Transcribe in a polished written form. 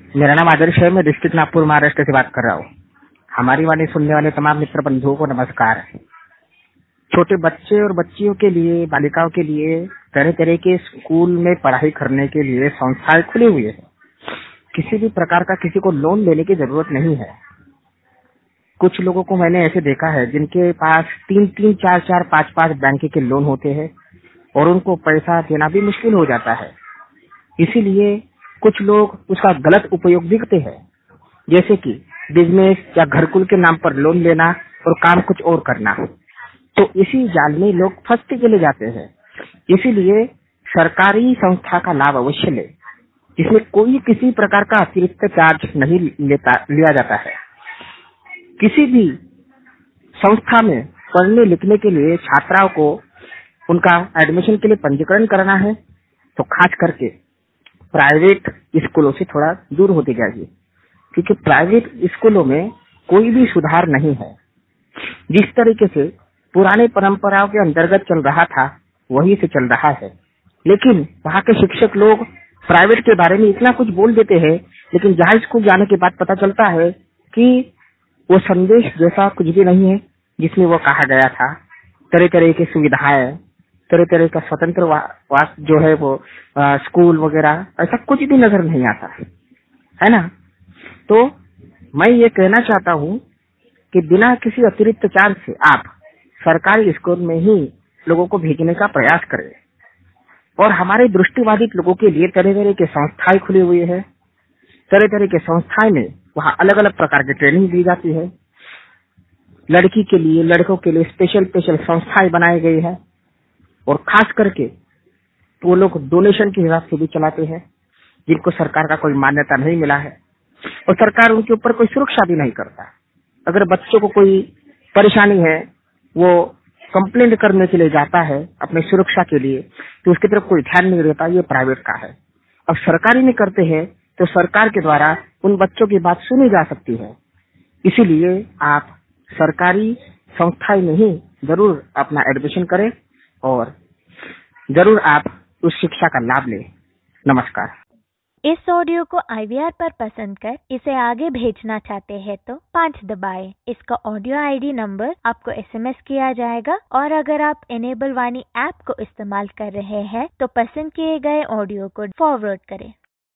मेरा नाम आदर्श है। मैं डिस्ट्रिक्ट नागपुर महाराष्ट्र से बात कर रहा हूँ। हमारी वाणी सुनने वाले तमाम मित्र बंधुओं को नमस्कार। छोटे बच्चे और बच्चियों के लिए, बालिकाओं के लिए तरह तरह के स्कूल में पढ़ाई करने के लिए संस्थाएं खुली हुई है। किसी भी प्रकार का किसी को लोन लेने की जरूरत नहीं है। कुछ लोगों को मैंने ऐसे देखा है जिनके पास 3-3, 4-4, 5-5 बैंक के लोन होते हैं और उनको पैसा देना भी मुश्किल हो जाता है। इसीलिए कुछ लोग उसका गलत उपयोग भी करते हैं, जैसे कि बिजनेस या घरकुल के नाम पर लोन लेना और काम कुछ और करना। तो इसी जाल में लोग फंसते चले जाते हैं। इसीलिए सरकारी संस्था का लाभ अवश्य ले, इसमें कोई किसी प्रकार का अतिरिक्त चार्ज नहीं लिया जाता है। किसी भी संस्था में पढ़ने लिखने के लिए छात्राओं को उनका एडमिशन के लिए पंजीकरण करना है तो खास करके प्राइवेट स्कूलों से थोड़ा दूर होते जाइए, क्योंकि प्राइवेट स्कूलों में कोई भी सुधार नहीं है। जिस तरीके से पुराने परंपराओं के अंतर्गत चल रहा था वही से चल रहा है। लेकिन वहाँ के शिक्षक लोग प्राइवेट के बारे में इतना कुछ बोल देते हैं, लेकिन जहाँ स्कूल जाने के बाद पता चलता है कि वो संदेश जैसा कुछ भी नहीं है जिसमें वो कहा गया था। तरह तरह की सुविधाएं, तरह तरह का स्वतंत्र वास जो है वो स्कूल वगैरह, ऐसा कुछ भी नजर नहीं आता है ना। तो मैं ये कहना चाहता हूँ कि बिना किसी अतिरिक्त चार्ज से आप सरकारी स्कूल में ही लोगों को भेजने का प्रयास करें। और हमारे दृष्टिबाधित लोगों के लिए तरह तरह की संस्थाएं खुली हुई है। तरह तरह के संस्थाएं में वहाँ अलग अलग प्रकार की ट्रेनिंग दी जाती है। लड़की के लिए, लड़कों के लिए स्पेशल संस्थाएं बनाई गई है। और खास करके वो लोग डोनेशन के हिसाब से भी चलाते हैं, जिनको सरकार का कोई मान्यता नहीं मिला है और सरकार उनके ऊपर कोई सुरक्षा भी नहीं करता। अगर बच्चों को कोई परेशानी है, वो कंप्लेंट करने के लिए जाता है अपनी सुरक्षा के लिए, तो उसकी तरफ कोई ध्यान नहीं देता। ये प्राइवेट का है। अब सरकारी में करते हैं तो सरकार के द्वारा उन बच्चों की बात सुनी जा सकती है। इसीलिए आप सरकारी संस्थाएं में ही जरूर अपना एडमिशन करें और जरूर आप उस शिक्षा का लाभ लें। नमस्कार। इस ऑडियो को IVR पर पसंद कर इसे आगे भेजना चाहते हैं तो 5 दबाएं। इसका ऑडियो ID नंबर आपको SMS किया जाएगा। और अगर आप इनेबल वाणी ऐप को इस्तेमाल कर रहे हैं तो पसंद किए गए ऑडियो को फॉरवर्ड करें।